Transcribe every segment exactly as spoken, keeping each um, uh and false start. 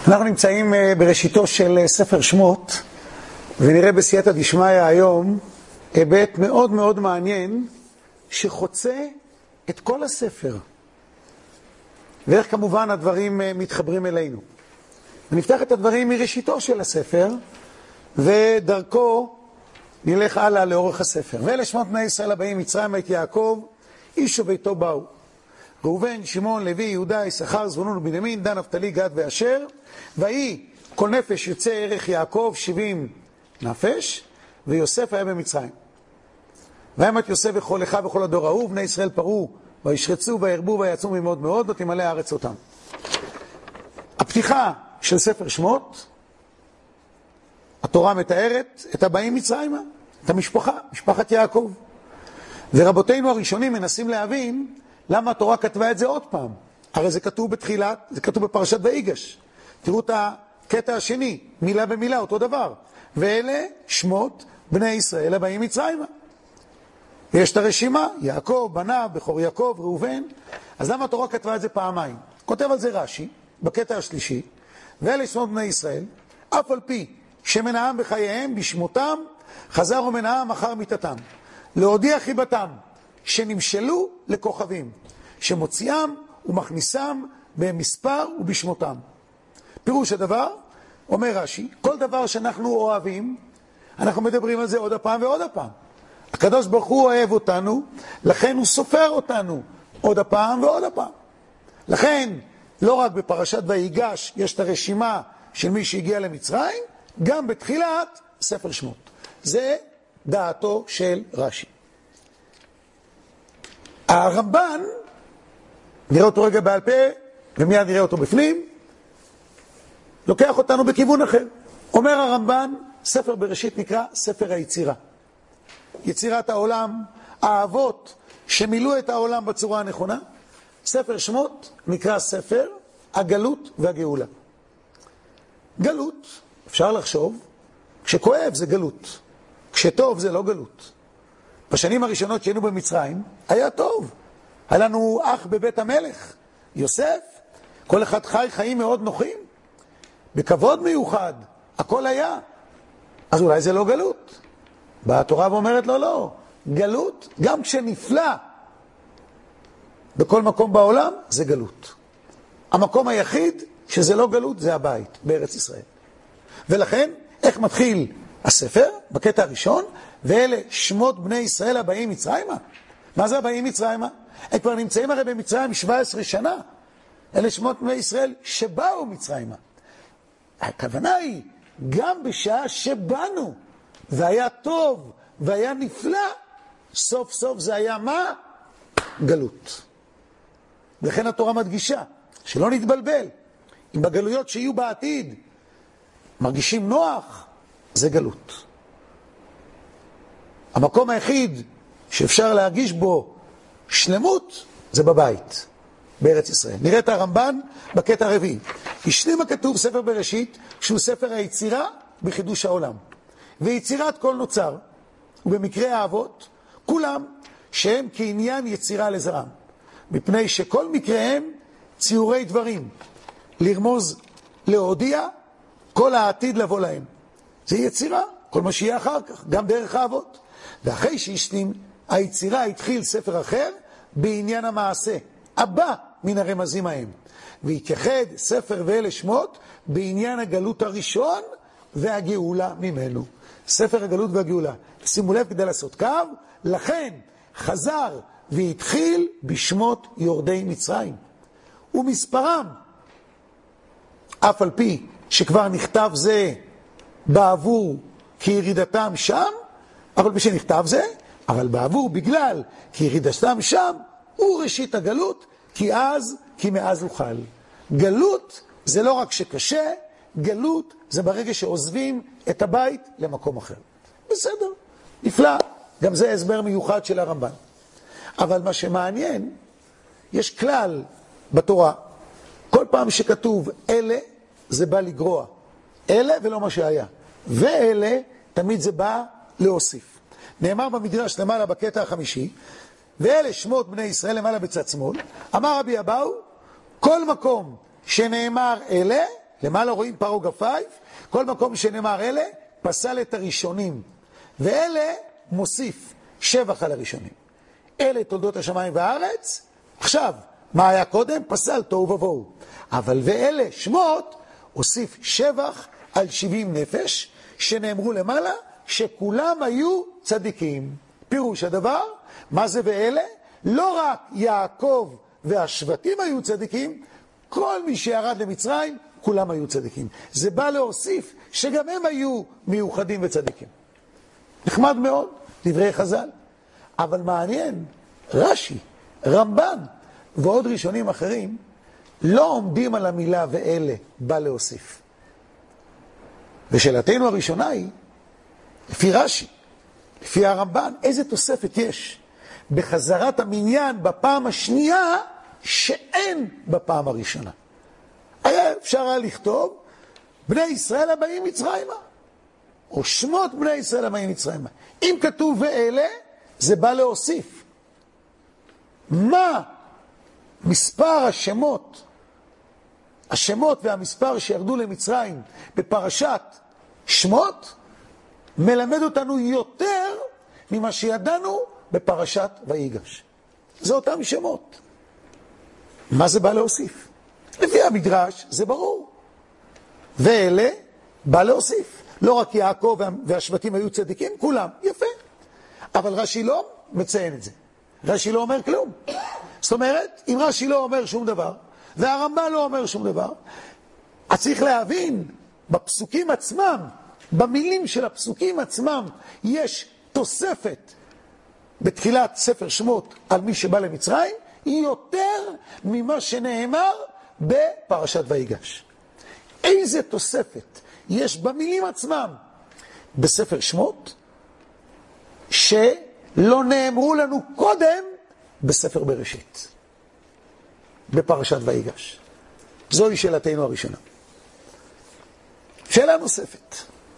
אנחנו נמצאים בראשיתו של ספר שמות, ונראה בסייעתא דשמיא היום היבט מאוד מאוד מעניין שחוצה את כל הספר, ואיך כמובן הדברים מתחברים אלינו. ונפתח את הדברים מראשיתו של הספר, ודרכו נלך הלאה לאורך הספר. ואלה שמות בני ישראל הבאים מצרימה את יעקב, איש וביתו באו. ראובן, שמעון, לוי, יהודה, יששכר, זבולון ובנימין, דן, נפתלי, גד ואשר. ויהי כל נפש יוצא ערך יעקב שבעים נפש, ויוסף היה במצרים. וימת יוסף וכל אחיו וכל הדור ההוא, בני ישראל פרעו וישרצו וירבו ויעצמו ממאוד מאוד, ותמלא הארץ אותם. הפתיחה של ספר שמות, התורה מתארת את הבאים מצרימה, את המשפחה, משפחת יעקב. ורבותינו הראשונים מנסים להבין למה התורה כתבה את זה עוד פעם. הרי זה כתוב בתחילת, זה כתוב בפרשת ויגש. תראו את הקטע השני, מילה במילה, אותו דבר. ואלה שמות בני ישראל הבאים מצרימה. יש את הרשימה, יעקב, בניו, בכור יעקב, ראובן. אז למה התורה כתבה את זה פעמיים? כותב על זה רש"י, בקטע השלישי. ואלה שמות בני ישראל, אף על פי שמנעם בחייהם בשמותם, חזר ומנעם אחר מיתתם. להודיע חיבתם, שנמשלו לכוכבים, שמוציאם ומכניסם במספר ובשמותם. פירוש הדבר, אומר רש"י, כל דבר שאנחנו אוהבים, אנחנו מדברים על זה עוד הפעם ועוד הפעם. הקדוש ברוך הוא אוהב אותנו, לכן הוא סופר אותנו עוד הפעם ועוד הפעם. לכן, לא רק בפרשת ויגש יש את הרשימה של מי שהגיע למצרים, גם בתחילת ספר שמות. זה דעתו של רש"י. הרמב"ן, נראה אותו רגע בעל פה, ומיד נראה אותו בפנים, לוקח אותנו בכיוון אחר. אומר הרמב"ן, ספר בראשית נקרא ספר היצירה. יצירת העולם, האבות שמילאו את העולם בצורה הנכונה. ספר שמות נקרא ספר הגלות והגאולה. גלות, אפשר לחשוב, כשכואב זה גלות, כשטוב זה לא גלות. בשנים הראשונות שהיינו במצרים, היה טוב. היה לנו אח בבית המלך, יוסף, כל אחד חי חיים מאוד נוחים, בכבוד מיוחד, הכל היה. אז אולי זה לא גלות. באה התורה ואומרת לו, לא, גלות, גם כשנפלא בכל מקום בעולם, זה גלות. המקום היחיד שזה לא גלות, זה הבית, בארץ ישראל. ולכן, איך מתחיל הספר? בקטע הראשון, ואלה שמות בני ישראל הבאים מצרימה. מה זה הבאים מצרימה? הם כבר נמצאים הרי במצרים שבע עשרה שנה. אלה שמות בני ישראל שבאו מצרימה. הכוונה היא, גם בשעה שבאנו, והיה טוב, והיה נפלא, סוף סוף זה היה מה? גלות. לכן התורה מדגישה, שלא נתבלבל. אם בגלויות שיהיו בעתיד, מרגישים נוח, זה גלות. המקום היחיד שאפשר להרגיש בו שלמות, זה בבית, בארץ ישראל. נראה את הרמב"ן בקטע הרביעי. השלים הכתוב ספר בראשית, שהוא ספר היצירה בחידוש העולם. ויצירת כל נוצר, ובמקרה האבות, כולם שהם כעניין יצירה לזרם. מפני שכל מקראהם ציורי דברים, לרמוז, להודיע, כל העתיד לבוא להם. זה יצירה, כל מה שיהיה אחר כך, גם דרך האבות. ואחרי שהשלים, היצירה התחיל ספר אחר בעניין המעשה, הבא מן הרמזים ההם. והתייחד ספר ואלה שמות בעניין הגלות הראשון והגאולה ממנו. ספר הגלות והגאולה. שימו לב כדי לעשות קו, לכן חזר והתחיל בשמות יורדי מצרים. ומספרם, אף על פי שכבר נכתב זה בעבור כירידתם שם, אבל בשנכתב זה, אבל בעבור בגלל כירידתם שם, הוא ראשית הגלות, כי אז, כי מאז אוכל. גלות זה לא רק שקשה, גלות זה ברגע שעוזבים את הבית למקום אחר. בסדר, נפלא, גם זה הסבר מיוחד של הרמב"ן. אבל מה שמעניין, יש כלל בתורה, כל פעם שכתוב אלה, זה בא לגרוע. אלה ולא מה שהיה. ואלה, תמיד זה בא להוסיף. נאמר במדרש למעלה בקטע החמישי, ואלה שמות בני ישראל למעלה בצד שמאל, אמר רבי אבאו, כל מקום שנאמר אלה, למעלה רואים פרו גפייף, כל מקום שנאמר אלה, פסל את הראשונים. ואלה מוסיף שבח על הראשונים. אלה תולדות השמיים והארץ. עכשיו, מה היה קודם? פסל תוהו ובוהו. אבל ואלה שמות, הוסיף שבח על שבעים נפש, שנאמרו למעלה, שכולם היו צדיקים. פירוש הדבר, מה זה ואלה? לא רק יעקב והשבטים היו צדיקים, כל מי שירד למצרים, כולם היו צדיקים. זה בא להוסיף שגם הם היו מיוחדים וצדיקים. נחמד מאוד, דברי חז"ל. אבל מעניין, רש"י, רמב"ן ועוד ראשונים אחרים, לא עומדים על המילה ואלה בא להוסיף. ושאלתנו הראשונה היא, לפי רש"י, לפי הרמב"ן, איזה תוספת יש בחזרת המניין בפעם השנייה שאין בפעם הראשונה. היה אפשר היה לכתוב בני ישראל הבאים מצרימה, או שמות בני ישראל הבאים מצרימה. אם כתוב ואלה, זה בא להוסיף. מה מספר השמות, השמות והמספר שירדו למצרים בפרשת שמות, מלמד אותנו יותר ממה שידענו בפרשת ויגש. זה אותם שמות. מה זה בא להוסיף? לפי המדרש זה ברור. ואלה בא להוסיף. לא רק יעקב והשבטים היו צדיקים, כולם, יפה. אבל רש"י לא מציין את זה. רש"י לא אומר כלום. זאת אומרת, אם רש"י לא אומר שום דבר, והרמב"ן לא אומר שום דבר, אז צריך להבין, בפסוקים עצמם, במילים של הפסוקים עצמם, יש תוספת בתחילת ספר שמות על מי שבא למצרים, היא יותר ממה שנאמר בפרשת ויגש. איזה תוספת יש במילים עצמם בספר שמות, שלא נאמרו לנו קודם בספר בראשית, בפרשת ויגש. זוהי שאלתנו הראשונה. שאלה נוספת.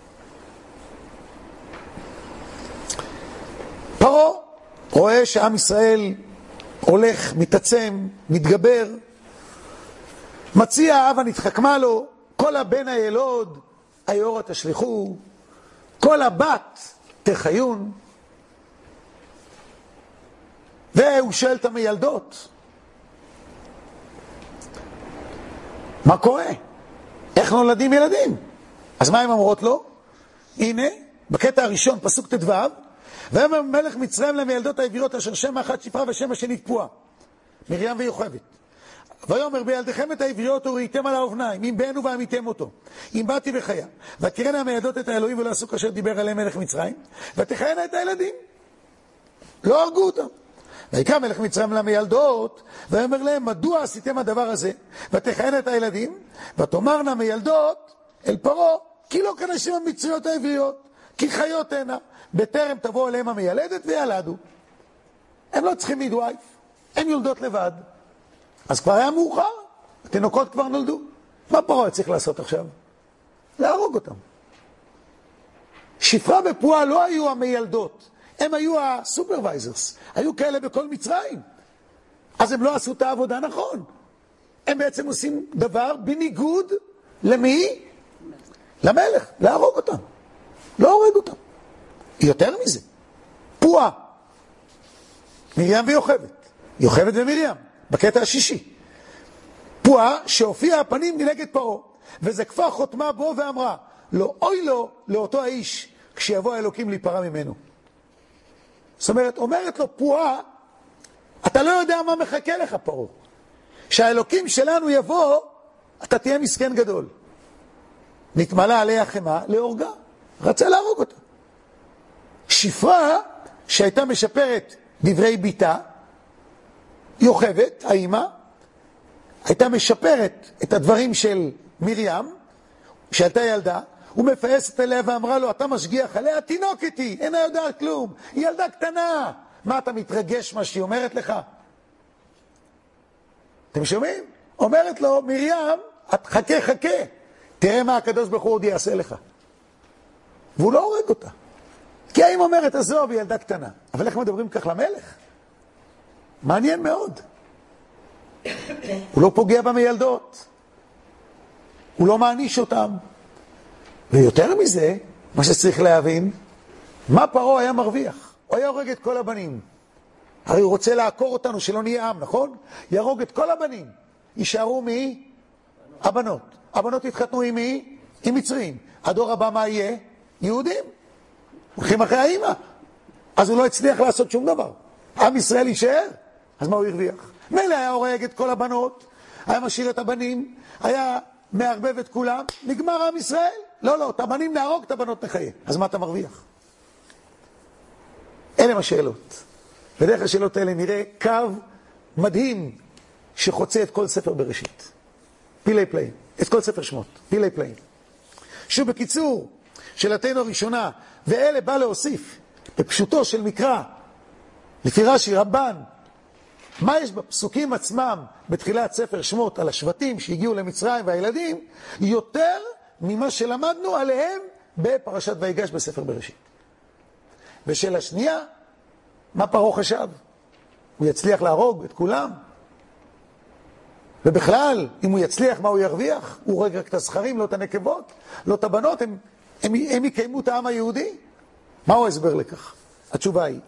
פרעה רואה שעם ישראל הולך, מתעצם, מתגבר, מציע הבה נתחכמה לו, כל הבן הילוד היורה תשליחו, כל הבת תחיון. והוא שואל את המילדות, מה קורה? איך נולדים ילדים? אז מה הם אמרות לו? הנה, בקטע הראשון, פסוק תדו, ואומר מלך מצרים למילדות העבריות אשר שם אחת שפרה ושם השני תפועה, מרים ויוכבד. ויאמר בילדיכם את העבריות וראיתם על האובניים, אם בנו ועמיתם אותו, אם באתי וחיה, ותראינה המילדות את האלוהים ולא עשו כאשר דיבר עליהם מלך מצרים, ותחיינה את הילדים. לא הרגו אותם. ויקרא מלך מצרים למילדות, ואומר להם, מדוע עשיתם הדבר הזה? ותחיינה את הילדים, ותאמרנה מילדות אל פרעה, כי לא כנשים המצריות העבריות, כי חיות הנה, בטרם תבוא אליהם המילדת וילדו. הם לא צריכים מידווייף, הם יולדות לבד. אז כבר היה מאוחר, התינוקות כבר נולדו. מה פרעה צריך לעשות עכשיו? להרוג אותם. שפרה ופועה לא היו המילדות, הם היו הסופרוויזרס, היו כאלה בכל מצרים. אז הם לא עשו את העבודה נכון. הם בעצם עושים דבר בניגוד למי? למלך, להרוג אותם. לא הורג אותם. יותר מזה, פועה, מרים ויוכבד, יוכבד ומרים, בקטע השישי. פועה שהופיע הפנים נלגד פרעה, וזקפה חותמה בו ואמרה, לא אוי לו לאותו האיש, כשיבוא האלוקים להיפרע ממנו. זאת אומרת, אומרת לו פועה, אתה לא יודע מה מחכה לך פרעה. שהאלוקים שלנו יבוא, אתה תהיה מסכן גדול. נתמלא עליה חמה להורגה, רצה להרוג אותה. שפרה שהייתה משפרת דברי ביתה, יוכבד, האמא, הייתה משפרת את הדברים של מרים, שהייתה ילדה, ומפייסת אליה ואמרה לו, אתה משגיח עליה, תינוקת היא, אינה יודעת כלום, היא ילדה קטנה. מה אתה מתרגש מה שהיא אומרת לך? אתם שומעים? אומרת לו, מרים, את חכה חכה, תראה מה הקדוש ברוך הוא עוד יעשה לך. והוא לא הורג אותה. כי האם אומרת, עזוב, היא ילדה קטנה. אבל איך מדברים כך למלך? מעניין מאוד. הוא לא פוגע במילדות. הוא לא מעניש אותם. ויותר מזה, מה שצריך להבין, מה פרעה היה מרוויח? הוא היה הורג את כל הבנים. הרי הוא רוצה לעקור אותנו שלא נהיה עם, נכון? יהרוג את כל הבנים. יישארו מי? הבנות. הבנות יתחתנו עם מי? עם מצרים. הדור הבא מה יהיה? יהודים. הולכים אחרי האמא. אז הוא לא הצליח לעשות שום דבר. עם ישראל יישאר. אז מה הוא הרוויח? מילא היה הורג את כל הבנות, היה משאיר את הבנים, היה מערבב את כולם, נגמר עם ישראל. לא, לא, את הבנים נהרוג, את הבנות נחיה. אז מה אתה מרוויח? אלה מה שאלות. בדרך השאלות האלה נראה קו מדהים שחוצה את כל ספר בראשית. פילי פלאים. את כל ספר שמות. פילי פלאים. שוב בקיצור, שאלתנו הראשונה, ואלה בא להוסיף, בפשוטו של מקרא, לפי רש"י רמב"ן, מה יש בפסוקים עצמם בתחילת ספר שמות על השבטים שהגיעו למצרים והילדים, יותר ממה שלמדנו עליהם בפרשת ויגש בספר בראשית. ושאלה שנייה, מה פרעה חשב? הוא יצליח להרוג את כולם? ובכלל, אם הוא יצליח, מה הוא ירוויח? הוא הורג רק את הזכרים, לא את הנקבות, לא את הבנות, הם, הם, הם יקיימו את העם היהודי? מהו ההסבר לכך? התשובה היא,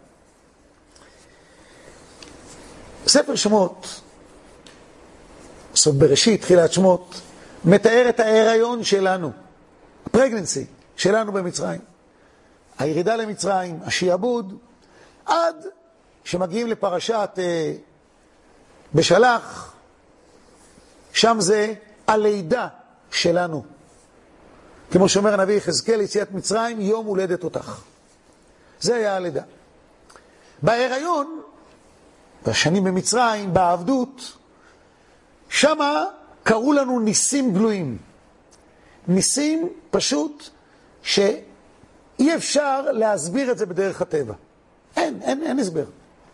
ספר שמות, סוף בראשית, תחילת שמות, מתאר את ההיריון שלנו, הפרגנסי שלנו במצרים. הירידה למצרים, השיעבוד, עד שמגיעים לפרשת אה, בשלח, שם זה הלידה שלנו. כמו שאומר הנביא יחזקאל, יציאת מצרים, יום הולדת אותך. זה היה הלידה. בהיריון, בשנים במצרים, בעבדות, שמה קראו לנו ניסים גלויים. ניסים פשוט שאי אפשר להסביר את זה בדרך הטבע. אין, אין, אין הסבר.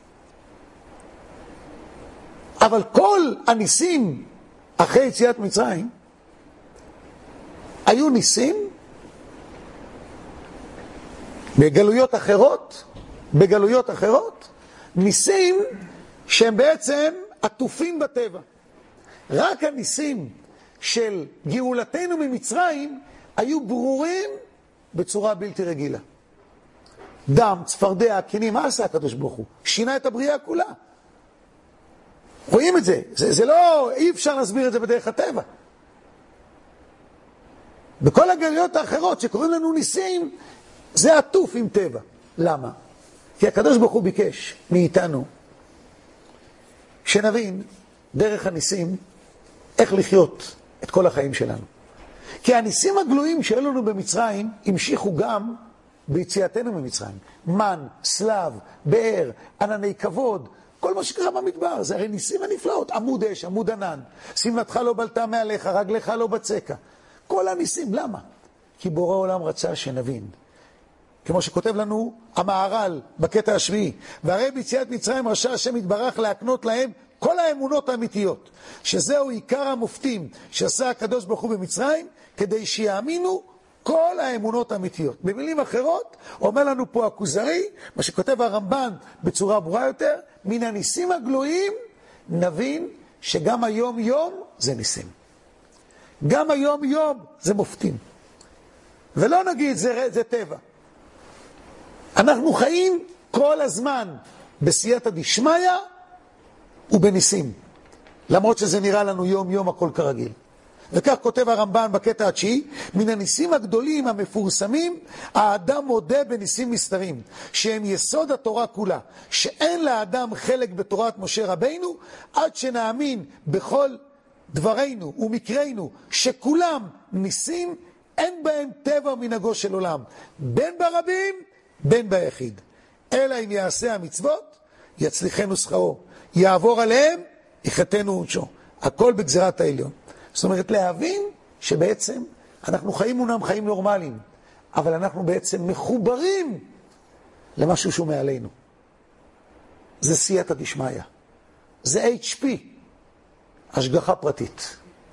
אבל כל הניסים אחרי יציאת מצרים היו ניסים בגלויות אחרות, בגלויות אחרות, ניסים שהם בעצם עטופים בטבע. רק הניסים של גאולתנו ממצרים היו ברורים בצורה בלתי רגילה. דם, צפרדע, קינים, מה עשה הקדוש ברוך הוא? שינה את הבריאה כולה. רואים את זה. זה, זה לא, אי אפשר להסביר את זה בדרך הטבע. בכל הגלויות האחרות שקוראים לנו ניסים, זה עטוף עם טבע. למה? כי הקדוש ברוך הוא ביקש מאיתנו שנבין דרך הניסים איך לחיות את כל החיים שלנו. כי הניסים הגלויים שהיו לנו במצרים המשיכו גם ביציאתנו ממצרים. מן, סלב, באר, ענני כבוד, כל מה שקרה במדבר, זה הרי ניסים הנפלאות. עמוד אש, עמוד ענן, שמלתך לא בלטה מעליך, רגלך לא בצקה. כל הניסים, למה? כי בורא עולם רצה שנבין. כמו שכותב לנו המהר"ל בקטע השביעי, והרי ביציאת מצרים רשע השם יתברך להקנות להם כל האמונות האמיתיות, שזהו עיקר המופתים שעשה הקדוש ברוך הוא במצרים, כדי שיאמינו כל האמונות האמיתיות. במילים אחרות, אומר לנו פה הכוזרי, מה שכותב הרמב"ן בצורה ברורה יותר, מן הניסים הגלויים נבין שגם היום יום זה ניסים. גם היום יום זה מופתים. ולא נגיד זה, זה טבע. אנחנו חיים כל הזמן בסייעתא דשמיא ובניסים. למרות שזה נראה לנו יום יום הכל כרגיל. וכך כותב הרמב"ן בקטע התשיעי, מן הניסים הגדולים המפורסמים, האדם מודה בניסים מסתרים, שהם יסוד התורה כולה, שאין לאדם חלק בתורת משה רבינו, עד שנאמין בכל דברינו ומקרינו, שכולם ניסים, אין בהם טבע מנהגו של עולם, בין ברבים, בין ביחיד. אלא אם יעשה המצוות, יצליחנו שכרו, יעבור עליהם, יחתנו עונשו. הכל בגזרת העליון. זאת אומרת, להבין שבעצם אנחנו חיים אומנם חיים נורמליים, אבל אנחנו בעצם מחוברים למשהו שהוא מעלינו. זה סייעתא דשמיא. זה אייץ' פי. השגחה פרטית.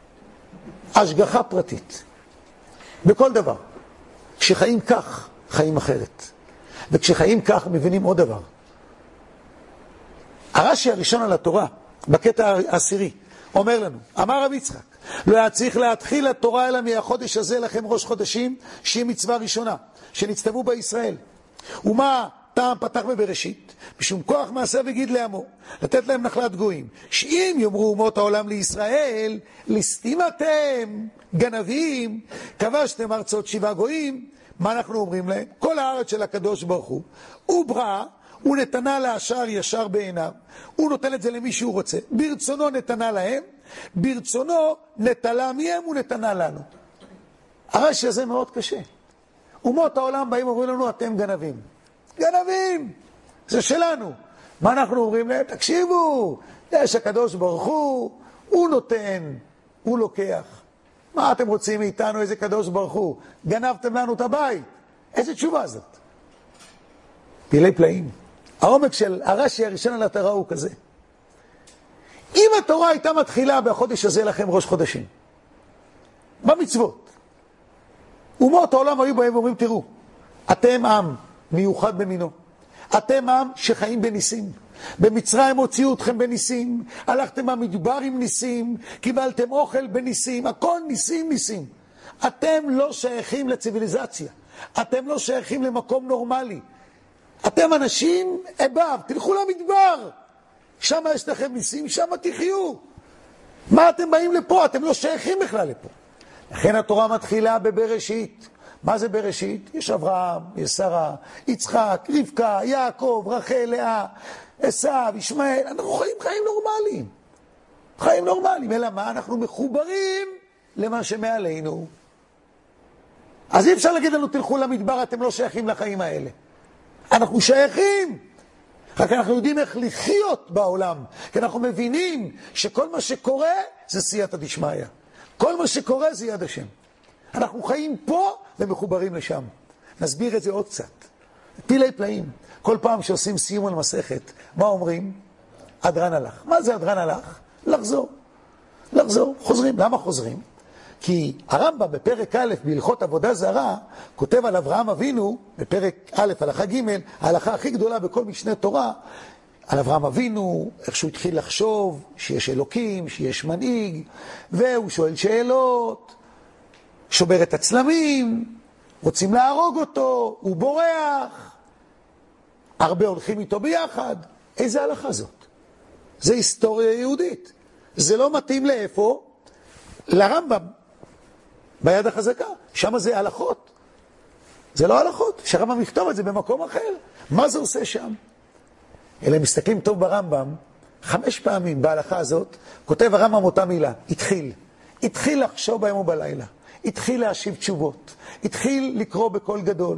השגחה פרטית. בכל דבר. כשחיים כך, חיים אחרת. וכשחיים כך, מבינים עוד דבר. הרש"י הראשון על התורה, בקטע העשירי, אומר לנו, אמר רב יצחק, לא היה צריך להתחיל התורה אלא מהחודש הזה לכם ראש חודשים, שהיא מצווה ראשונה, שנצטוו בישראל. ומה טעם פתח בבראשית? משום כוח מעשה וגיד לעמו, לתת להם נחלת גויים, שאם יאמרו אומות העולם לישראל, ליסטים אתם, גנבים, כבשתם ארצות שבעה גויים, מה אנחנו אומרים להם? כל הארץ של הקדוש ברוך הוא, הוא ברא, הוא נתנה להשאר ישר בעיניו, הוא נותן את זה למי שהוא רוצה, ברצונו נתנה להם, ברצונו נטלה מהם, הוא נתנה לנו. הרש"י הזה מאוד קשה. אומות העולם באים ואומרים לנו, אתם גנבים. גנבים! זה שלנו. מה אנחנו אומרים להם? תקשיבו, יש הקדוש ברוך הוא, הוא נותן, הוא לוקח. מה אתם רוצים מאיתנו? איזה קדוש ברוך הוא? גנבתם לנו את הבית. איזה תשובה זאת? פילי פלאים. העומק של הרש"י הראשון על התורה הוא כזה. אם התורה הייתה מתחילה בחודש הזה לכם ראש חודשים, במצוות, אומות העולם היו בהם ואומרים, תראו, אתם עם מיוחד במינו. אתם עם שחיים בניסים. במצרים הוציאו אתכם בניסים, הלכתם במדבר עם ניסים, קיבלתם אוכל בניסים, הכל ניסים ניסים. אתם לא שייכים לציביליזציה. אתם לא שייכים למקום נורמלי. אתם אנשים אבב, תלכו למדבר. שם יש לכם ניסים, שם תחיו. מה אתם באים לפה? אתם לא שייכים בכלל לפה. לכן התורה מתחילה בבראשית. מה זה בראשית? יש אברהם, יש שרה, יצחק, רבקה, יעקב, רחל, לאה, עשיו, ישמעאל. אנחנו חיים חיים נורמליים. חיים נורמליים. אלא מה? אנחנו מחוברים למה שמעלינו. אז אי אפשר להגיד לנו, תלכו למדבר, אתם לא שייכים לחיים האלה. אנחנו שייכים. רק אנחנו יודעים איך לחיות בעולם. כי אנחנו מבינים שכל מה שקורה זה סייעתא דשמיא. כל מה שקורה זה יד השם. אנחנו חיים פה ומחוברים לשם. נסביר את זה עוד קצת. פילי פלאים. כל פעם שעושים סיום על מסכת, מה אומרים? אדרן הלך. מה זה אדרן הלך? לחזור. לחזור. חוזרים. למה חוזרים? כי הרמב"ם בפרק א' בהלכות עבודה זרה, כותב על אברהם אבינו, בפרק א' הלכה ג', ההלכה הכי גדולה בכל משנה תורה, על אברהם אבינו, איך שהוא התחיל לחשוב שיש אלוקים, שיש מנהיג, והוא שואל שאלות, שובר את הצלמים, רוצים להרוג אותו, הוא בורח, הרבה הולכים איתו ביחד. איזה הלכה זאת? זה היסטוריה יהודית. זה לא מתאים לאיפה? לרמב"ם. ביד החזקה, שם זה הלכות. זה לא הלכות, שהרמב"ם יכתוב את זה במקום אחר. מה זה עושה שם? אלא מסתכלים טוב ברמב"ם, חמש פעמים בהלכה הזאת, כותב הרמב"ם אותה מילה, התחיל. התחיל לחשוב ביום ובלילה. התחיל להשיב תשובות. התחיל לקרוא בקול גדול.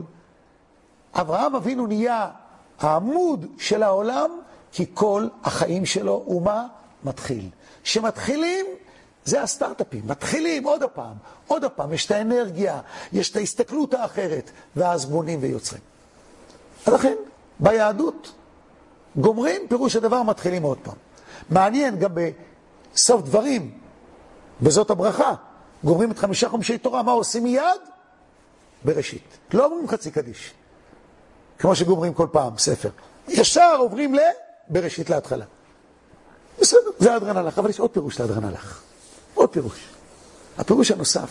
אברהם אבינו נהיה העמוד של העולם, כי כל החיים שלו הוא מה? מתחיל. שמתחילים, זה הסטארט-אפים, מתחילים עוד הפעם, עוד הפעם, יש את האנרגיה, יש את ההסתכלות האחרת, ואז בונים ויוצרים. לכן, ביהדות, גומרים פירוש הדבר, מתחילים עוד פעם. מעניין, גם בסוף דברים, בזאת הברכה, גומרים את חמישה חומשי תורה, מה עושים מיד? בראשית. לא אומרים חצי קדיש, כמו שגומרים כל פעם, ספר. ישר עוברים לבראשית להתחלה. בסדר, זה אדרן הלך, אבל יש עוד פירוש לאדרן הלך. עוד פירוש. הפירוש הנוסף.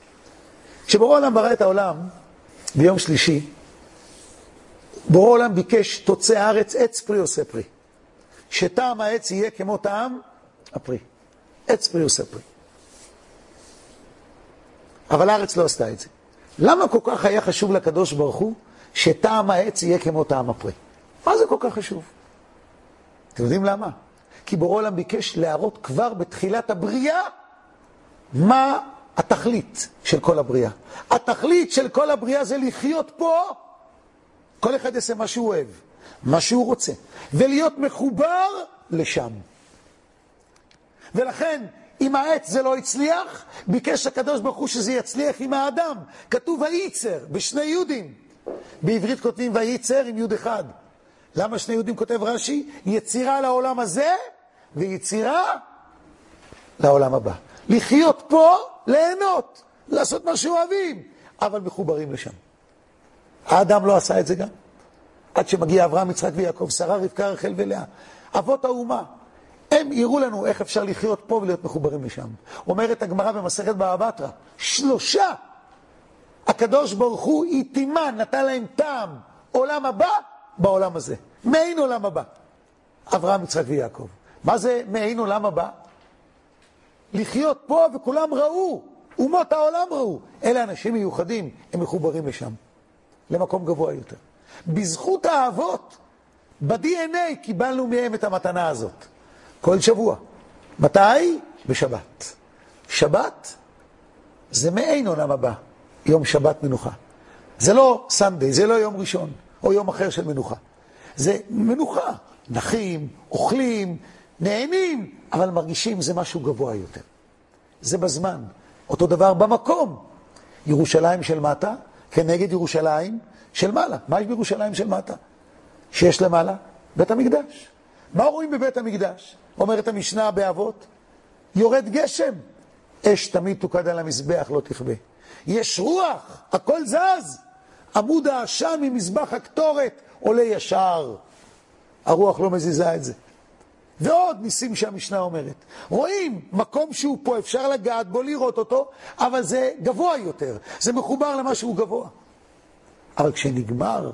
כשבורא העולם ברא את העולם, ביום שלישי, בורא העולם ביקש תוצא הארץ עץ פרי עושה פרי. שטעם העץ יהיה כמו טעם הפרי. עץ פרי עושה פרי. אבל הארץ לא עשתה את זה. למה כל כך היה חשוב לקדוש ברוך הוא שטעם העץ יהיה כמו טעם הפרי? מה זה כל כך חשוב? אתם יודעים למה? כי בורא העולם ביקש להראות כבר בתחילת הבריאה מה התכלית של כל הבריאה. התכלית של כל הבריאה זה לחיות פה, כל אחד יעשה מה שהוא אוהב, מה שהוא רוצה, ולהיות מחובר לשם. ולכן, אם העץ זה לא הצליח, ביקש הקדוש ברוך הוא שזה יצליח עם האדם. כתוב וייצר בשני יהודים. בעברית כותבים וייצר עם יוד אחד. למה שני יהודים כותב רש"י? יצירה לעולם הזה ויצירה לעולם הבא. לחיות פה, ליהנות, לעשות מה שאוהבים, אבל מחוברים לשם. האדם לא עשה את זה גם. עד שמגיע אברהם, יצחק ויעקב, שרה, רבקה, רחל ולאה. אבות האומה. הם יראו לנו איך אפשר לחיות פה ולהיות מחוברים לשם. אומרת הגמרא במסכת בבא בתרא, שלושה הקדוש ברוך הוא איתימן, נתן להם טעם עולם הבא בעולם הזה. מעין עולם הבא. אברהם, יצחק ויעקב. מה זה מעין עולם הבא? לחיות פה וכולם ראו, אומות העולם ראו. אלה אנשים מיוחדים, הם מחוברים לשם, למקום גבוה יותר. בזכות האבות, ב-די אן איי קיבלנו מהם את המתנה הזאת. כל שבוע. מתי? בשבת. שבת זה מעין עולם הבא, יום שבת מנוחה. זה לא סנדיי, זה לא יום ראשון, או יום אחר של מנוחה. זה מנוחה. נחים, אוכלים, נהנים, אבל מרגישים זה משהו גבוה יותר. זה בזמן. אותו דבר במקום. ירושלים של מטה כנגד ירושלים של מעלה. מה יש בירושלים של מטה? שיש למעלה בית המקדש. מה רואים בבית המקדש? אומרת המשנה באבות, יורד גשם, אש תמיד תוקד על המזבח, לא תכבה. יש רוח, הכל זז. עמוד העשן ממזבח הקטורת עולה ישר. הרוח לא מזיזה את זה. ועוד ניסים שהמשנה אומרת. רואים מקום שהוא פה, אפשר לגעת בו, לראות אותו, אבל זה גבוה יותר. זה מחובר למשהו גבוה. אבל כשנגמר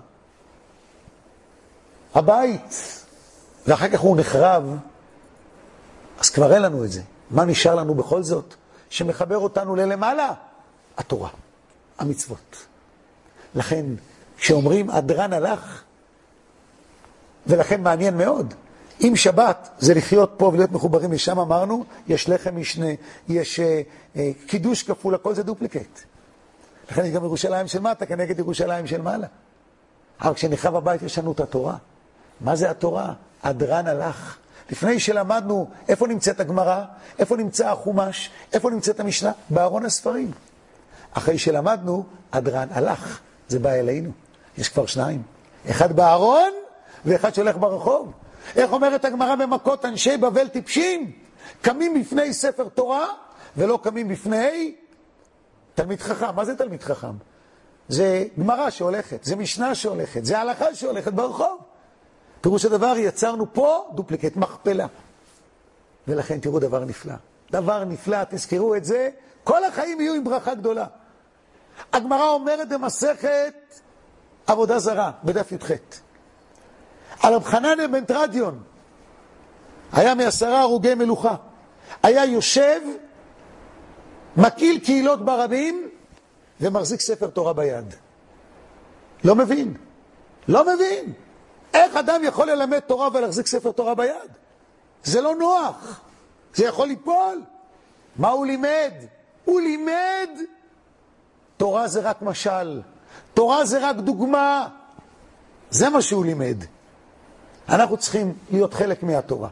הבית, ואחר כך הוא נחרב, אז כבר אין לנו את זה. מה נשאר לנו בכל זאת? שמחבר אותנו ללמעלה? התורה, המצוות. לכן, כשאומרים אדרן הלך, ולכן מעניין מאוד, אם שבת זה לחיות פה ולהיות מחוברים לשם, אמרנו, יש לחם משנה, יש אה, אה, קידוש כפול, הכל זה דופליקט. לכן יש גם ירושלים של מטה כנגד ירושלים של מעלה. אבל כשנחרב הבית יש לנו את התורה. מה זה התורה? אדרן הלך. לפני שלמדנו איפה נמצאת הגמרא, איפה נמצא החומש, איפה נמצאת המשנה, בארון הספרים. אחרי שלמדנו, אדרן הלך. זה בא אלינו. יש כבר שניים. אחד בארון ואחד שהולך ברחוב. איך אומרת הגמרא במכות, אנשי בבל טיפשים? קמים בפני ספר תורה ולא קמים בפני תלמיד חכם. מה זה תלמיד חכם? זה גמרא שהולכת, זה משנה שהולכת, זה הלכה שהולכת ברחוב. פירוש הדבר, יצרנו פה דופליקט, מכפלה. ולכן תראו דבר נפלא. דבר נפלא, תזכרו את זה, כל החיים יהיו עם ברכה גדולה. הגמרא אומרת במסכת עבודה זרה, בדף י"ח. על רב חנניה בן תרדיון, היה מעשרה הרוגי מלוכה. היה יושב, מקיל קהילות ברבים, ומחזיק ספר תורה ביד. לא מבין. לא מבין. איך אדם יכול ללמד תורה ולהחזיק ספר תורה ביד? זה לא נוח. זה יכול ליפול. מה הוא לימד? הוא לימד. תורה זה רק משל. תורה זה רק דוגמה. זה מה שהוא לימד. אנחנו צריכים להיות חלק מהתורה.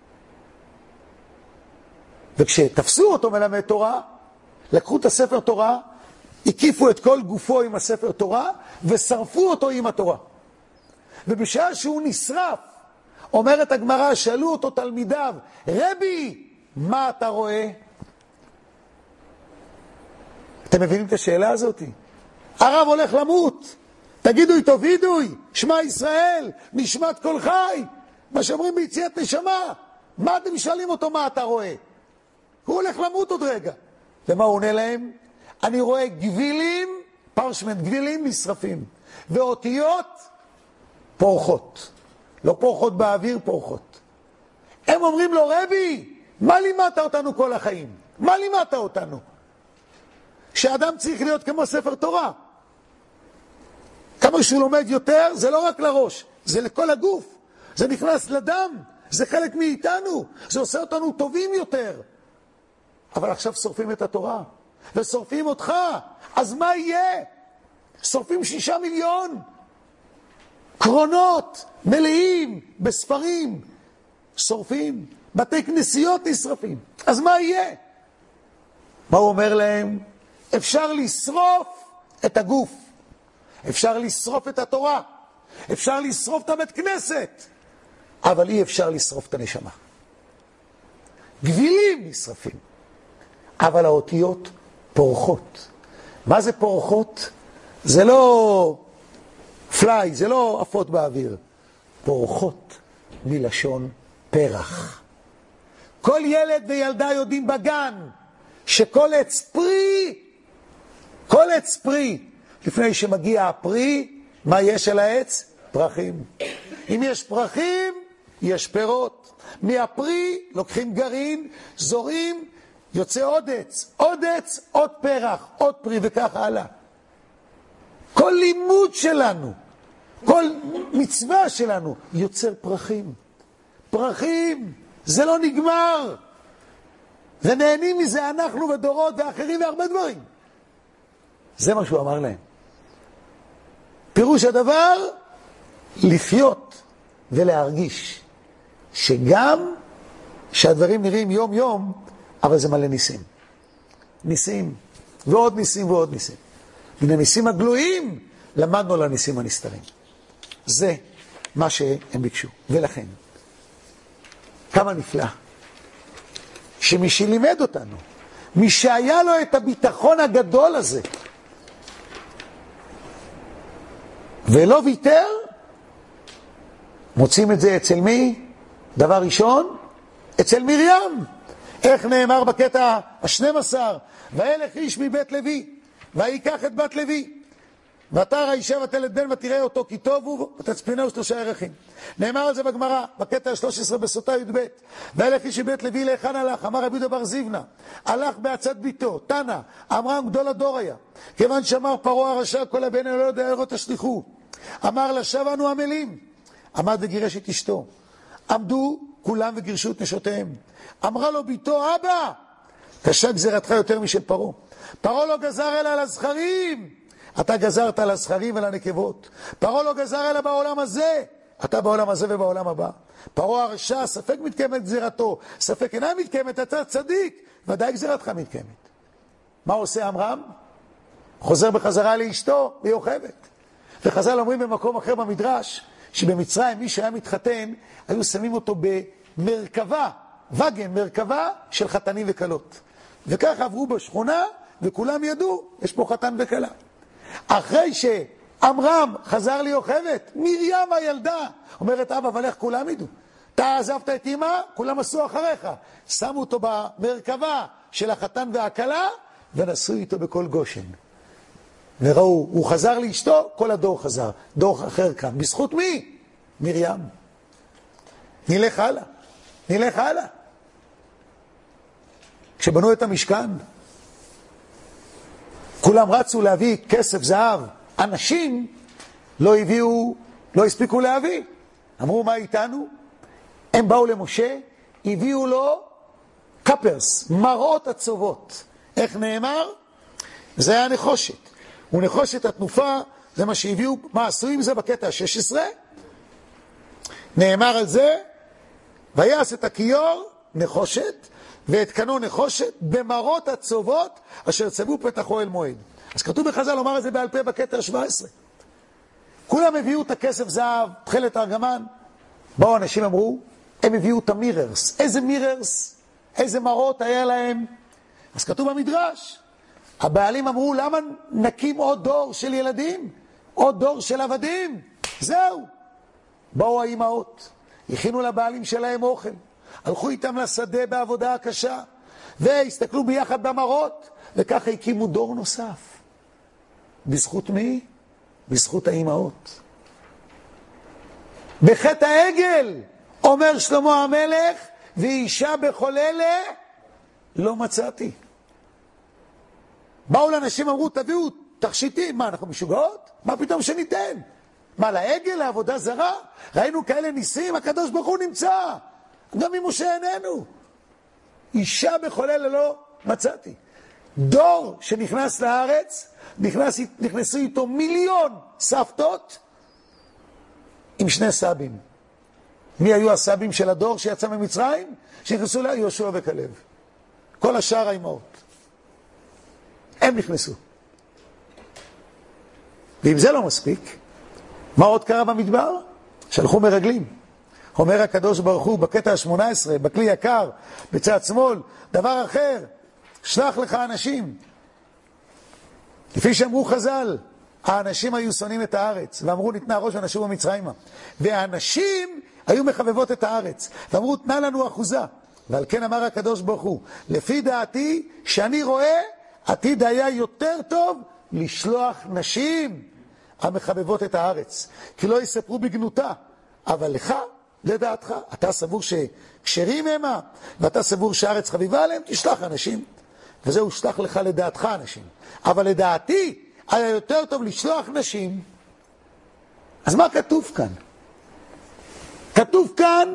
וכשתפסו אותו מלמד תורה, לקחו את הספר תורה, הקיפו את כל גופו עם הספר תורה, ושרפו אותו עם התורה. ובשעה שהוא נשרף, אומרת הגמרא, שאלו אותו תלמידיו, רבי, מה אתה רואה? אתם מבינים את השאלה הזאת? הרב הולך למות. תגידו איתו וידוי, שמע ישראל, נשמת כל חי. מה שאומרים ביציאת נשמה. מה אתם שואלים אותו, מה אתה רואה? הוא הולך למות עוד רגע. ומה הוא עונה להם? אני רואה גבילים, פרשמנט, גבילים נשרפים. ואותיות פורחות. לא פורחות באוויר, פורחות. הם אומרים לו, רבי, מה לימדת אותנו כל החיים? מה לימדת אותנו? שאדם צריך להיות כמו ספר תורה. כמה שהוא לומד יותר, זה לא רק לראש, זה לכל הגוף. זה נכנס לדם, זה חלק מאיתנו, זה עושה אותנו טובים יותר. אבל עכשיו שורפים את התורה, ושורפים אותך, אז מה יהיה? שורפים שישה מיליון. קרונות מלאים בספרים, שורפים, בתי כנסיות נשרפים. אז מה יהיה? מה הוא אומר להם? אפשר לשרוף את הגוף, אפשר לשרוף את התורה, אפשר לשרוף את הבית כנסת, אבל אי אפשר לשרוף את הנשמה. גבילים נשרפים, אבל האותיות פורחות. מה זה פורחות? זה לא פליי, זה לא עפות באוויר. פורחות מלשון פרח. כל ילד וילדה יודעים בגן, שכל עץ פרי, כל עץ פרי, לפני שמגיע הפרי, מה יש על העץ? פרחים. אם יש פרחים, יש פירות. מהפרי לוקחים גרעין, זורים, יוצא עוד עץ, עוד עץ, עוד פרח, עוד פרי וכך הלאה. כל לימוד שלנו, כל מצווה שלנו יוצר פרחים. פרחים, זה לא נגמר. ונהנים מזה אנחנו ודורות ואחרים והרבה דברים. זה מה שהוא אמר להם. פירוש הדבר, לחיות ולהרגיש שגם שהדברים נראים יום יום, אבל זה מלא ניסים. ניסים, ועוד ניסים ועוד ניסים. מן הניסים הגלויים, למדנו על הניסים הנסתרים. זה מה שהם ביקשו. ולכן, כמה נפלא, שמי שלימד אותנו, מי שהיה לו את הביטחון הגדול הזה, ולא ויתר, מוצאים את זה אצל מי? דבר ראשון, אצל מרים. איך נאמר בקטע ה-שנים עשר? וילך איש מבית לוי, ויקח את בת לוי, ותרא האישה ותלד בן ותראה אותו כי טוב הוא ותצפינהו שלושה ירחים. נאמר על זה בגמרא, בקטע ה-שלוש עשרה בסוטה י"ב. וילך איש מבית לוי להיכן הלך, אמר רבי יהודה בר זיבנה, הלך בעצת ביתו, תנא, אמרם גדול הדור היה, כיוון שאמר פרעה הרשע כל הבן לא יודע איך תשליכו. אמר לה שב אנו עמלים, עמד וגירש את אשתו. עמדו כולם וגירשו את נשותיהם. אמרה לו ביתו, אבא, קשה גזירתך יותר משל פרעה. פרעה לא גזר אלא על הזכרים, אתה גזרת על הזכרים ועל הנקבות. פרעה לא גזר אלא בעולם הזה, אתה בעולם הזה ובעולם הבא. פרעה הרשע, ספק מתקיימת גזירתו, ספק אינה מתקיימת, אתה צדיק, ודאי גזירתך מתקיימת. מה עושה עמרם? חוזר בחזרה לאשתו ויוכבת. וחז"ל אומרים במקום אחר במדרש, שבמצרים מי שהיה מתחתן, היו שמים אותו במרכבה, וגן, מרכבה של חתנים וקלות. וכך עברו בשכונה, וכולם ידעו, יש פה חתן וקלה. אחרי שעמרם חזר ליוכבת, מרים הילדה, אומרת אבא, אבל איך כולם ידעו? אתה עזבת את אמא, כולם עשו אחריך. שמו אותו במרכבה של החתן והקלה, ונסו איתו בכל גושן. וראו, הוא חזר לאשתו, כל הדור חזר. דור אחר כאן. בזכות מי? מרים. נלך הלאה. נלך הלאה. כשבנו את המשכן, כולם רצו להביא כסף, זהב. אנשים לא הביאו, לא הספיקו להביא. אמרו, מה איתנו? הם באו למשה, הביאו לו קפרס, מראות עצובות. איך נאמר? זה היה נחושת. ונחושת התנופה, זה מה שהביאו, מה עשו עם זה בקטע ה-שש עשרה? נאמר על זה, ויעש את הכיור נחושת, ואת קנו נחושת, במראות עצובות, אשר צבו פתח אוהל מועד. אז כתוב בחז"ל, לומר את זה בעל פה בקטע ה-שבע עשרה. כולם הביאו את הכסף זהב, תחילת הארגמן, באו אנשים אמרו, הם הביאו את המיררס. איזה מיררס? איזה מראות היה להם? אז כתוב במדרש, הבעלים אמרו, למה נקים עוד דור של ילדים? עוד דור של עבדים? זהו. באו האימהות, הכינו לבעלים שלהם אוכל, הלכו איתם לשדה בעבודה הקשה, והסתכלו ביחד במראות, וככה הקימו דור נוסף. בזכות מי? בזכות האימהות. בחטא העגל, אומר שלמה המלך, ואישה בכל אלה לא מצאתי. באו לאנשים, אמרו, תביאו תכשיטים. מה, אנחנו משוגעות? מה פתאום שניתן? מה, לעגל, לעבודה זרה? ראינו כאלה ניסים, הקדוש ברוך הוא נמצא. גם אם משה איננו. אישה בכל אלה לא מצאתי. דור שנכנס לארץ, נכנס, נכנסו איתו מיליון סבתות עם שני סבים. מי היו הסבים של הדור שיצא ממצרים? שנכנסו לה יהושע וכלב. כל השאר האימהות. הם נכנסו. ואם זה לא מספיק, מה עוד קרה במדבר? שלחו מרגלים. אומר הקדוש ברוך הוא בקטע ה-שמונה עשרה, בכלי יקר, בצד שמאל, דבר אחר, שלח לך אנשים. לפי שאמרו חז"ל, האנשים היו שונאים את הארץ, ואמרו ניתנה ראש ונשוב במצרימה. והאנשים היו מחבבות את הארץ, ואמרו תנה לנו אחוזה. ועל כן אמר הקדוש ברוך הוא, לפי דעתי, שאני רואה, עתיד היה יותר טוב לשלוח נשים המחבבות את הארץ, כי לא יספרו בגנותה, אבל לך, לדעתך, אתה סבור שכשרים המה, ואתה סבור שהארץ חביבה עליהם, תשלח אנשים, וזהו שלח לך לדעתך אנשים, אבל לדעתי, היה יותר טוב לשלוח נשים. אז מה כתוב כאן? כתוב כאן,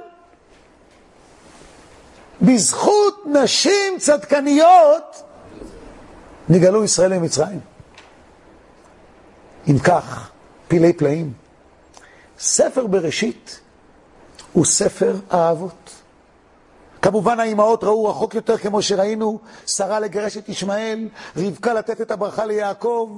בזכות נשים צדקניות נגאלו ישראל ממצרים. אם כך, פילי פלאים, ספר בראשית הוא ספר האהבות. כמובן האימהות ראו רחוק יותר, כמו שראינו, שרה לגרש את ישמעאל, רבקה לתת את הברכה ליעקב,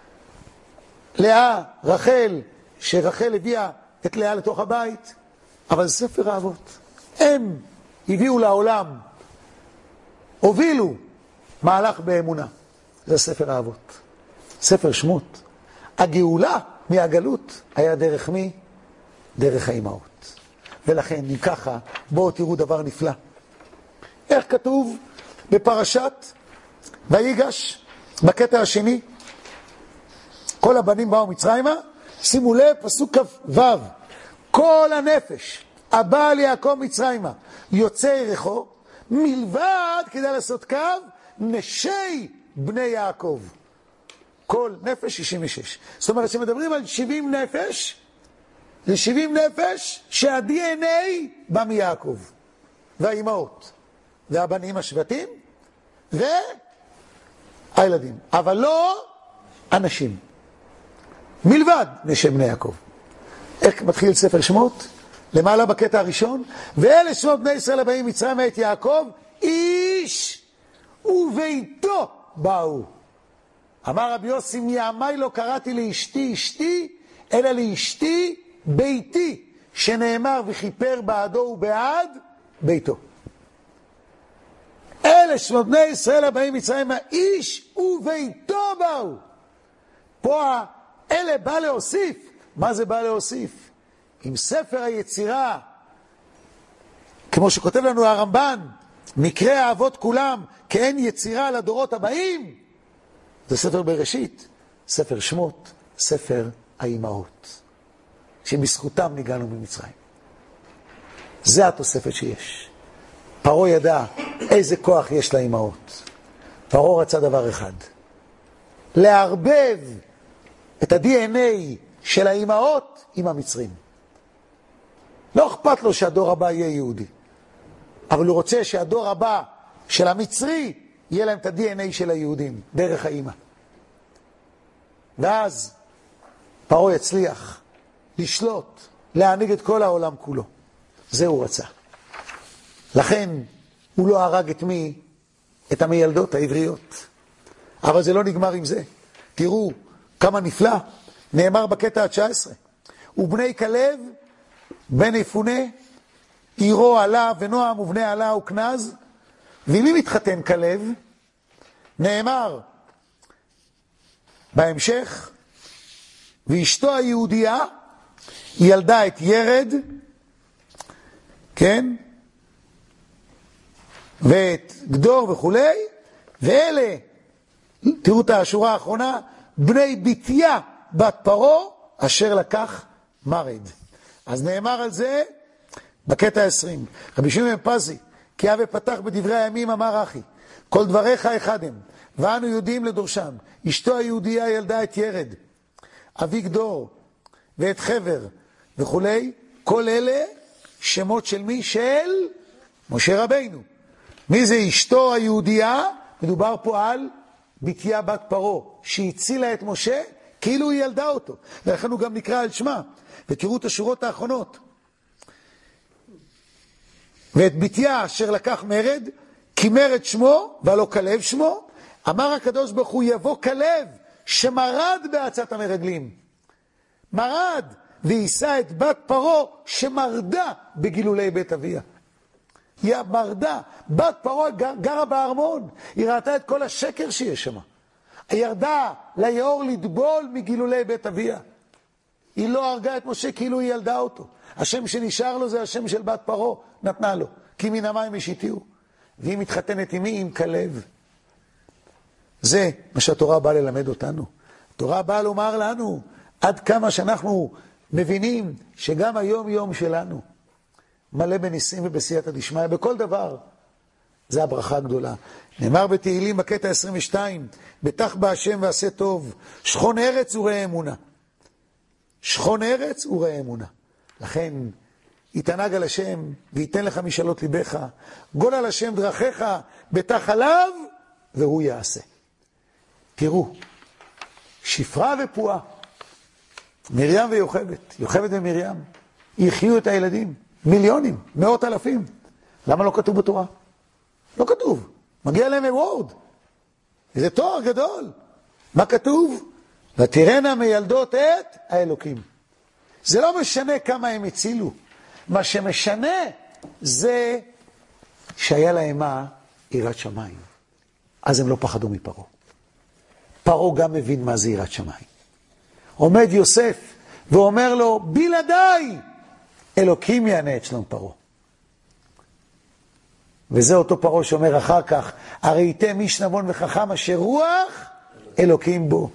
לאה, רחל, שרחל הביאה את לאה לתוך הבית, אבל זה ספר האהבות. הם הביאו לעולם, הובילו מהלך באמונה. זה ספר האהבות. ספר שמות. הגאולה מהגלות היה דרך מי? דרך האימהות. ולכן, אם ככה, בואו תראו דבר נפלא. איך כתוב בפרשת ויגש, בקטע השני, כל הבנים באו מצרימה, שימו לב, פסוק כ"ו, כל הנפש הבא על יעקב מצרימה, יוצא ירחו, מלבד, כדי לעשות קו, נשי בני יעקב. כל נפש שישים ושש. זאת אומרת, שמדברים על שבעים נפש, זה שבעים נפש שה-די אן איי בא מיעקב, והאימהות, והבנים השבטים, והילדים. אבל לא אנשים. מלבד נשי בני יעקב. איך מתחיל ספר שמות? למעלה בקטע הראשון, ואלה שמות בני ישראל הבאים מצרימה את יעקב, איש וביתו באו. אמר רבי יוסי, מימי לא קראתי לאשתי אשתי, אלא לאשתי ביתי, שנאמר וכיפר בעדו ובעד ביתו. אלה שמות בני ישראל הבאים מצרימה, איש וביתו באו. פה אלה בא להוסיף. מה זה בא להוסיף? עם ספר היצירה, כמו שכותב לנו הרמב"ן, מקרה האבות כולם, כאין יצירה לדורות הבאים, זה ספר בראשית, ספר שמות, ספר האימהות, שבזכותם ניגענו ממצרים. זה התוספת שיש. פרעה ידע איזה כוח יש לאימהות. פרעה רצה דבר אחד, לערבב את ה-די אן איי של האימהות עם המצרים. לא אכפת לו שהדור הבא יהיה יהודי, אבל הוא רוצה שהדור הבא של המצרי יהיה להם את ה-די אן איי של היהודים, דרך האימא. ואז פרעה יצליח לשלוט, להנהיג את כל העולם כולו. זה הוא רצה. לכן הוא לא הרג את מי? את המילדות העבריות. אבל זה לא נגמר עם זה. תראו כמה נפלא. נאמר בקטע ה-תשע עשרה. ובני כלב, בן יפונה, עירו עלה ונועם ובני עלה וכנז. ומי מתחתן כלב? נאמר בהמשך, ואשתו היהודייה ילדה את ירד, כן? ואת גדור וכולי, ואלה, תראו את השורה האחרונה, בני ביתיה בת פרעה אשר לקח מרד. אז נאמר על זה בקטע עשרים. רבי שמעון בן פזי, כי אבי פתח בדברי הימים אמר אחי, כל דבריך אחד הם, ואנו יודעים לדורשם. אשתו היהודייה ילדה את ירד, אבי גדור ואת חבר וכולי. כל אלה שמות של מי? של משה רבינו. מי זה אשתו היהודייה? מדובר פה על ביתיה בת פרעה, שהצילה את משה כאילו היא ילדה אותו, ולכן הוא גם נקרא על שמה. ותראו את השורות האחרונות. ואת ביתיה אשר לקח מרד, כי מרד שמו ולא כלב שמו. אמר הקדוש ברוך הוא, יבוא כלב שמרד בעצת המרגלים, מרד, ויישא את בת פרעה שמרדה בגילולי בית אביה. היא מרדה, בת פרעה גרה בארמון, היא ראתה את כל השקר שיש שם, היא ירדה ליאור לדבול מגילולי בית אביה. היא לא הרגה את משה כאילו היא ילדה אותו. השם שנשאר לו זה השם של בת פרעה, נתנה לו, כי מן המים השיתיהו. והיא מתחתנת עם מי? עם כלב. זה מה שהתורה באה ללמד אותנו. התורה באה לומר לנו, עד כמה שאנחנו מבינים שגם היום יום שלנו, מלא בניסים ובסייעתא דשמיא, בכל דבר, זה הברכה הגדולה. נאמר בתהילים בקטע עשרים ושתיים, בטח בהשם ועשה טוב, שכון ארץ וראה אמונה. שכון ארץ וראה אמונה. לכן, יתענג על השם ויתן לך משאלות ליבך, גול על השם דרכיך, בטח עליו והוא יעשה. תראו, שפרה ופועה, מרים ויוכבד, יוכבד ומרים, יחיו את הילדים, מיליונים, מאות אלפים. למה לא כתוב בתורה? לא כתוב, מגיע להם אוורד. זה תואר גדול. מה כתוב? ותראינה מילדות את האלוקים. זה לא משנה כמה הם הצילו. מה שמשנה זה שהיה להם מה? יראת שמיים. אז הם לא פחדו מפרעה. פרעה גם מבין מה זה יראת שמיים. עומד יוסף ואומר לו, בלעדיי אלוקים יענה את שלום פרעה. וזה אותו פרעה שאומר אחר כך, הרי ייתם איש נבון וחכם אשר רוח אלוקים בו.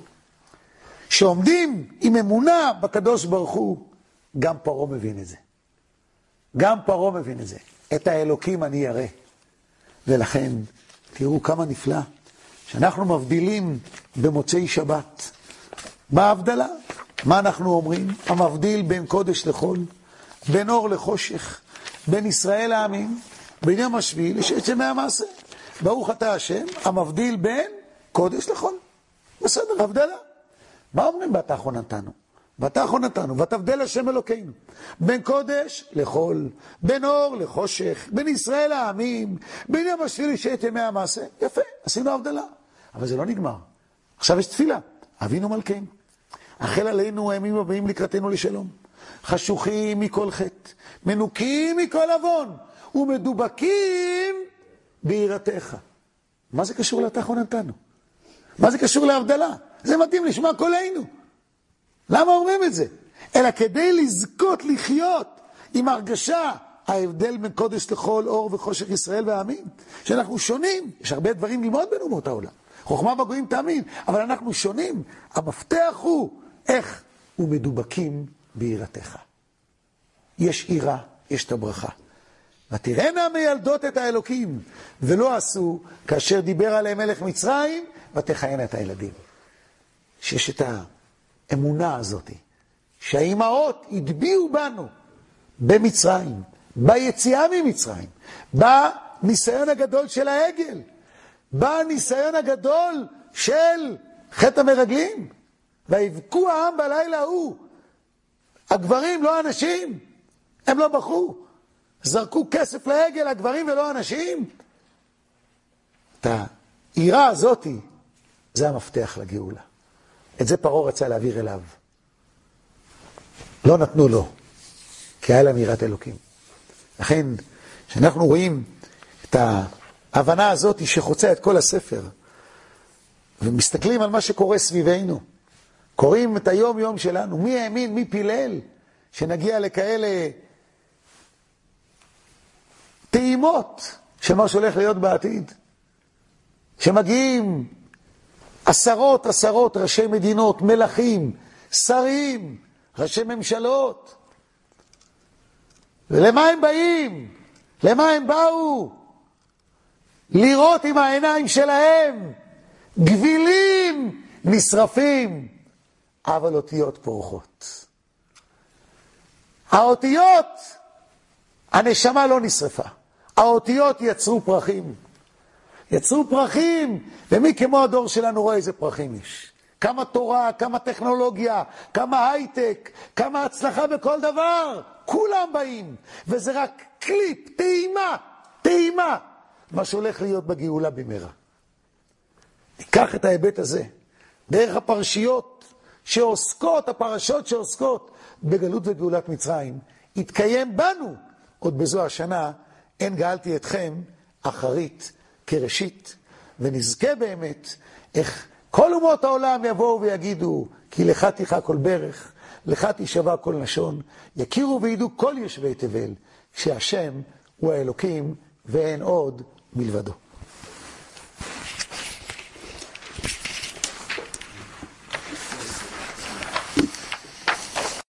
שעומדים עם אמונה בקדוש ברוך הוא, גם פרעה מבין את זה. גם פרעה מבין את זה. את האלוקים אני ירא. ולכן, תראו כמה נפלא, שאנחנו מבדילים במוצאי שבת. בהבדלה, מה אנחנו אומרים? המבדיל בין קודש לחול, בין אור לחושך, בין ישראל העמים, בין יום השביעי לששת ימי המעשה. ברוך אתה השם, המבדיל בין קודש לחול. בסדר, הבדלה. מה אומרים בתך נתנו? בתך נתנו, ותבדל השם אלוקינו. בין קודש לחול, בין אור לחושך, בין ישראל העמים, בין יום השביעי לששת ימי המעשה. יפה, עשינו הבדלה. אבל זה לא נגמר. עכשיו יש תפילה. אבינו מלכנו. החל עלינו הימים הבאים לקראתנו לשלום. חשוכים מכל חטא, מנוקים מכל עוון, ומדובקים ביראתך. מה זה קשור לתך נתנו? מה זה קשור להבדלה? זה מתאים לשמוע קולנו. למה אומרים את זה? אלא כדי לזכות לחיות עם הרגשה, ההבדל בין קודש לחול, אור וחושך ישראל והעמים, שאנחנו שונים. יש הרבה דברים ללמוד בין אומות העולם. חוכמה בגויים תאמין, אבל אנחנו שונים. המפתח הוא איך ומדובקים ביראתך. יש עירה, יש את הברכה. ותראינה מילדות את האלוקים, ולא עשו כאשר דיבר עליהם מלך מצרים, ותחיינה את הילדים. שיש את האמונה הזאת, שהאימהות הדביעו בנו במצרים, ביציאה ממצרים, בניסיון הגדול של העגל, בניסיון הגדול של חטא המרגלים, והבקו העם בלילה ההוא. הגברים לא אנשים, הם לא בחרו. זרקו כסף לעגל, הגברים ולא אנשים. את העירה הזאת, זה המפתח לגאולה. את זה פרעה רצה להעביר אליו. לא נתנו לו, כי היה להם יראת אלוקים. לכן, שאנחנו רואים את ההבנה הזאת שחוצה את כל הספר, ומסתכלים על מה שקורה סביבנו, קוראים את היום יום שלנו, מי האמין, מי פילל, שנגיע לכאלה טעימות של מה שהולך להיות בעתיד, שמגיעים עשרות עשרות ראשי מדינות, מלכים, שרים, ראשי ממשלות. ולמה הם באים? למה הם באו? לראות עם העיניים שלהם גבילים נשרפים, אבל אותיות פורחות. האותיות, הנשמה לא נשרפה. האותיות יצרו פרחים. יצרו פרחים, ומי כמו הדור שלנו רואה איזה פרחים יש. כמה תורה, כמה טכנולוגיה, כמה הייטק, כמה הצלחה בכל דבר. כולם באים, וזה רק קליפ, טעימה, טעימה, מה שהולך להיות בגאולה במהרה. ניקח את ההיבט הזה, דרך הפרשיות שעוסקות, הפרשות שעוסקות בגלות וגאולת מצרים, יתקיים בנו, עוד בזו השנה, אין גאלתי אתכם, אחרית כראשית, ונזכה באמת איך כל אומות העולם יבואו ויגידו, כי לך תיכה כל ברך, לך תשבע כל לשון, יכירו וידעו כל יושבי תבל, שהשם הוא האלוקים ואין עוד מלבדו.